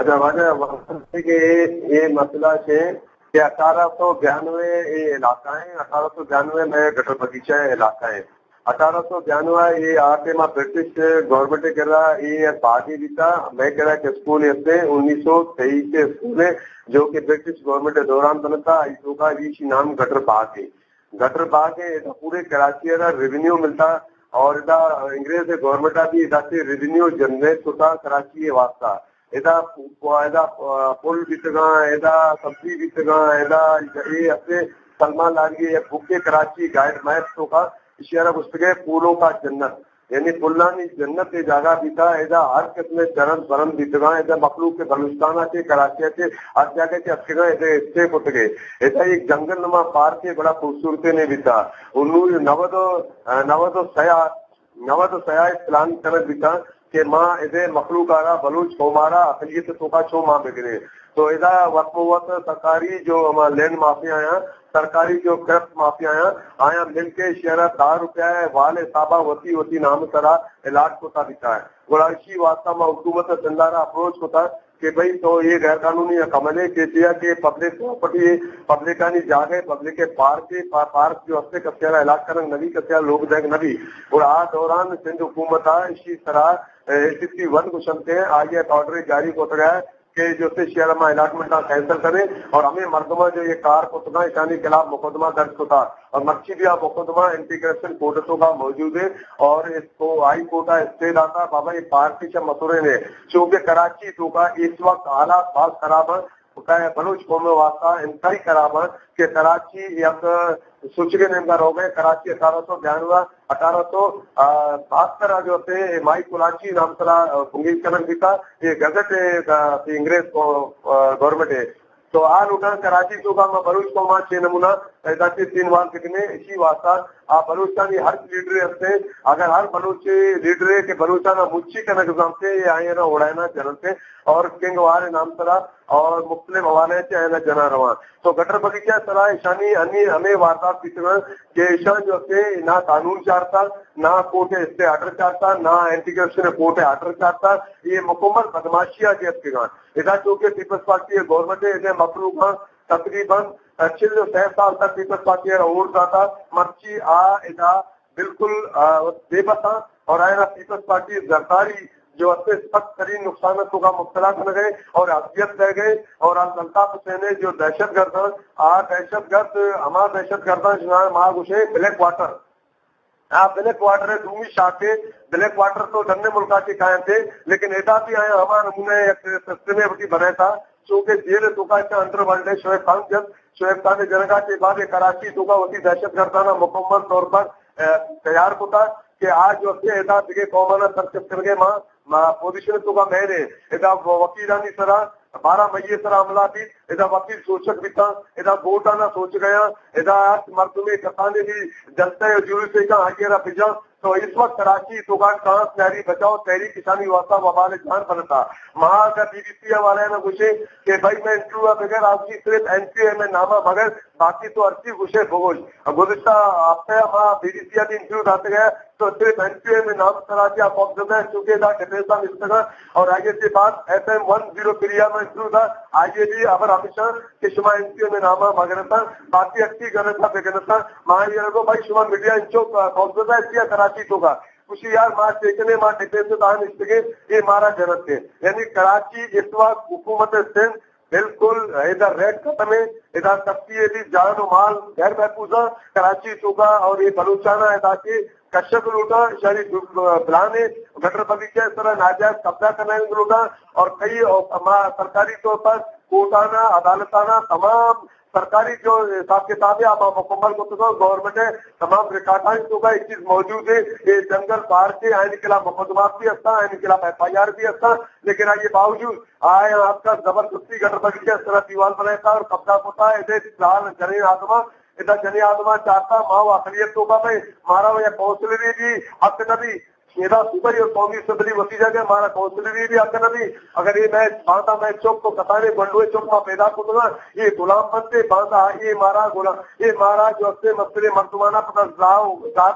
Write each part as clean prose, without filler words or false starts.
वजह के ये मसला है कि 1892 ये इलाका है, 1892 में गटर बगीचा इलाका है। 1892 ये आके मैं ब्रिटिश गवर्नमेंट कह रहा ये बागी बीता मैं कह रहा कि स्कूल इससे 1923 के स्कूल है जो कि ब्रिटिश गवर्नमेंट के दौरान बना था। इसो का नाम गटर बाग है। गटर बाग है पूरे कराची का रेवेन्यू मिलता और इधर अंग्रेज गवर्नमेंट भी इधर से रेवेन्यू जनरेट होता कराची के वास्ता। इधर पुल बीतगा इधर सब्जी बीतगा इधर ये अपने सलमान लाल की बुके कराची गाइड मैप तो का इशारा पुस्तकें फूलों का जन्नत यानी फुल्लानी जन्नत की जगह बीता इधर हर किस्म चरण परम बीतगा इधर मखलूक के बलुस्ताना के कराची के हर जगह के अच्छे इधर स्टे पुतगे इधर एक जंगल नुमा पार्क के बड़ा खूबसूरती ने बीता 1990 प्लान कर बीता कि माँ इधर मखलूक आरा बलूच कोमारा अकलियत तो का छो माँ बिगड़े तो इधर वक्त सरकारी जो लैंड माफिया है सरकारी जो क्रप्ट माफिया आया मिलके शहरा ₹10 वाले साबा वती नाम सरा इलाज होता दिखा है। गोड़ा इसी वास्ता में हुकूमत चंदारा अप्रोच होता कि भाई तो ये गैर कानूनी कमले के पब्लिक प्रॉपर्टी पब्लिकानी जागे पब्लिक के पार्क जो हफ्ते कस्यारा इलाज करंग नबी कस्या लोग देख नबी और आ दौरान सिंध हुकूमत इसी तरह 61 को चलते हैं आज एक ऑर्डर जारी हो गया है कि जो से शहर में अलाटमेंट कैंसिल करें और हमें मर्दमा जो ये कार को तो ईशानी खिलाफ मुकदमा दर्ज होता और मच्छी भी मुकदमा इंटीग्रेशन कोर्टों का मौजूद है और इसको हाई कोर्ट स्टे आता बाबा ये पार्टी से मसूरे ने चूंकि कराची तो का इस वक्त हालात बहुत खराब है बलूच कौम वास्ता इंतहाई खराब है कि कराची एक सूचके नेमकार हो गए कराची 1872 जो थे माई कुलाची नाम सरा पुंगीज कनक था ये गजट अंग्रेज गवर्नमेंट है तो आल उठा कराची तो का बलूच को मां 6 नमूना ऐसे 3 वाल कितने इसी वास्ता बलूचिस्तानी हर लीडर हस्ते अगर हर बलूच लीडर के बलूचाना मुच्ची का निजाम से ये आए ना उड़ाना जनल से और किंग वाले नाम सरा और मुख्तलिफ हवाले से आए ना जना रवा तो गटर बगीचा सरा ईशानी अन्य हमें वारदात पिछड़ के ईशान जो से ना कानून चाहता ना कोर्ट इससे ऑर्डर चाहता ना एंटी करप्शन कोर्ट ऑर्डर चाहता ये मुकम्मल बदमाशिया के इधर चूंकि पीपल्स पार्टी गवर्नमेंट है मखलूक तकरीबन 6 साल तक पीपल्स पार्टी और जाता मर्ची इधर बिल्कुल बेबसा और आएगा पीपल्स पार्टी जरदारी जो अपने सख्त तरीन नुकसान का मुब्तला कर गए और अफियत रह गए और अल्ताफ हुसैन जो दहशतगर्द हमारा दहशतगर्द माँ घुसे ब्लैक वाटर ब्लैक वाटर है दूमी शाखे ब्लैक वाटर तो धन्य मुल्का के कायम थे लेकिन एदा भी आया हमारा नमूने सस्ते में बटी बनाया था चूंकि जेल तो का अंदर वर्ल्ड शोएब खान ने जनगा के बाद कराची तो का वती दहशतगर्दाना मुकम्मल तौर पर तैयार होता कि आज जो एदा दिखे कौमाना सरकत करके माँ पोजिशन तो का मैंने एदा वकीलानी सरा 12 मई सरा हमला भी इधर वकील सोचक भी था इधर कोर्ट आना सोच गया इधर मर्द में कसाने भी जलते जुलूस से का आगे पिजा तो इस वक्त कराची तो का कांस तहरी बचाओ तहरी किसानी वास्ता वबाल जान बनता वहां का बीबीसी वाले ने पूछे कि भाई मैं इंटरव्यू बगैर आपकी सिर्फ एनसीए में नामा मगर बाकी तो अर्सी घुसे भूगोल गुज़िश्ता हफ्ते वहाँ बीबीसी इंटरव्यू आते गए तो सिर्फ एनसीए में नाम कराची आप चूंकि डिफेंसा मिलता और आगे से बात FM 103 में इंटरव्यू था आगे भी अबर हमेशा कि शुमा एनसीए में नामा मगर था बाकी अच्छी गलत था बेगन था माँ को भाई शुमा मीडिया इंचो कराची तो का कुछ यार माँ चेकने माँ डिफेंस दान इसके ये मारा जनत थे यानी कराची इस वक्त हुकूमत सिंध बिल्कुल इधर रेड खत्म है इधर सबकी भी जान माल घर महफूजा कराची चूका और ये बलूचाना इलाके कश्यप लूटा शहरी प्लान गटर बगीचे इस तरह नाजायज कब्जा करने लूटा और कई सरकारी तौर पर कोर्टाना अदालताना तमाम सरकारी जो हिसाब किताब है आप मुकम्मल को तो गवर्नमेंट है तमाम रिकॉर्ड तो का एक चीज मौजूद है ये जंगल पार के आने के खिलाफ मुकदमा भी अच्छा आने के खिलाफ FIR भी अच्छा लेकिन ये बावजूद आए आपका जबरदस्ती गटर बगीचे इस तरह दीवार बनाया था और कब्जा होता है इधर जनी आदमा चाहता माओ अखिलियत तो का भाई मारा या काउंसिलरी भी हक नबी येदा सुपर और कौमी सदरी वसी जगह हमारा काउंसिलरी भी हक नबी अगर ये मैच बांधा मैच चौक तो कतारे बंडुए चौक में पैदा को ना ये गुलाम बनते बांधा ये मारा जो अपने मसले मर्दमाना पता जाते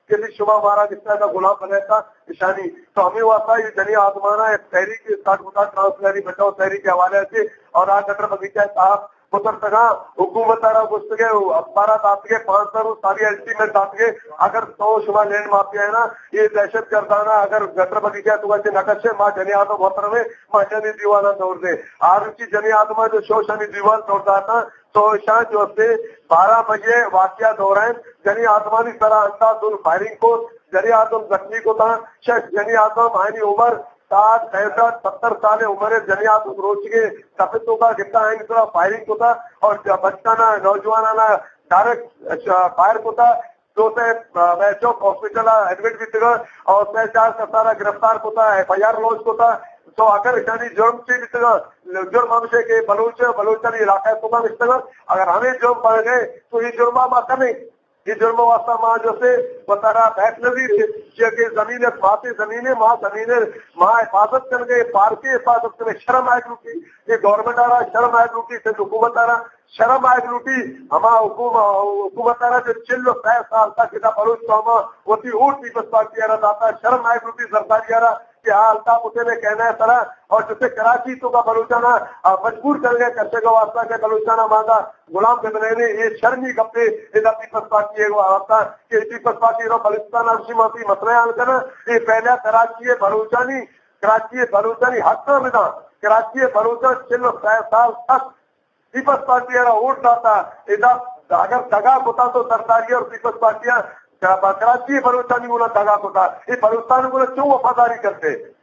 کہ شبہ ہمارا جس طرح کا غلام بنے تھا نشانی تو ہمیں واسطہ یہ جنی آزمانا ہے تحریک ٹرانسلری بچاؤ تحریک کے حوالے سے اور آج گٹر بگیچہ صاحب پتر تگا حکومت تارا گستگے اخبارات آپ کے 500 ساری الٹیمیٹ آپ کے اگر تو شما لینڈ مافیا ہے نا یہ دہشت گردانہ اگر گٹر بگیچہ تو ویسے نقش ہے ماں جنی آدم محترم میں ماں جنی دیوانا توڑ دے آر کی جنی آدمہ جو شوشانی دیوان توڑتا تھا تو شاہ جو سے 12 بجے واقعات ہو رہے ہیں جنی آدمانی طرح انداز فائرنگ کو جنی آدم زخمی کو تھا شخص جنی آدم آئینی عمر 60 65 70 سال عمر جنی آدم روچ کے تفتوں کا کتنا ہے اس طرح فائرنگ کو تھا اور بچانا نوجوانانا ڈائریکٹ فائر کو تھا تو سے چوک ہاسپٹل ایڈمٹ بھی تھا اور 4 ستارہ گرفتار کو تھا FIR لانچ کو تھا تو اگر یعنی جرم سے بھی جرم ہم سے کہ بلوچستان علاقہ تو اگر ہمیں جرم پڑ گئے تو یہ جرمہ ماں کریں یہ جرم واسطہ ماں جو سے بطارہ بیٹھ نظیر کہ زمین ماں زمینیں ماں حفاظت کر گئے پارکی حفاظت کرے شرم آئے لوٹی یہ گورنمنٹ آ رہا شرم آئے لوٹی سے حکومت آ رہا شرم آئے لوٹی ہما حکومت آ رہا جو 6 سال تک اتنا بلوچ قوما ہوتی اوٹ پیپلز پارٹی آ رہا تھا شرم آئے لوٹی سرکاری آ رہا کہ ہاں الطاف اسے میں کہنا ہے طرح اور جسے کراچی تو کا بلوچانہ مجبور کر گئے کچے کا واسطہ کے بلوچانہ ماندہ غلام کے بنے یہ شرمی گپے ادھا پیپلز پارٹی ہے واسطہ کہ پیپلز پارٹی رو بلوچستان ارشی ماتی مسئلہ حل کرنا یہ پہلے کراچی بلوچانی حق نہ مدا کراچی بلوچان 6 سال تک پیپلز پارٹی ہے ووٹ ڈاتا ادھا اگر دگا ہوتا تو سرکاری اور پیپلز پارٹیاں کراچی بلوچانی بولا دگا ہوتا یہ بلوچستان بولا کیوں وفاداری کرتے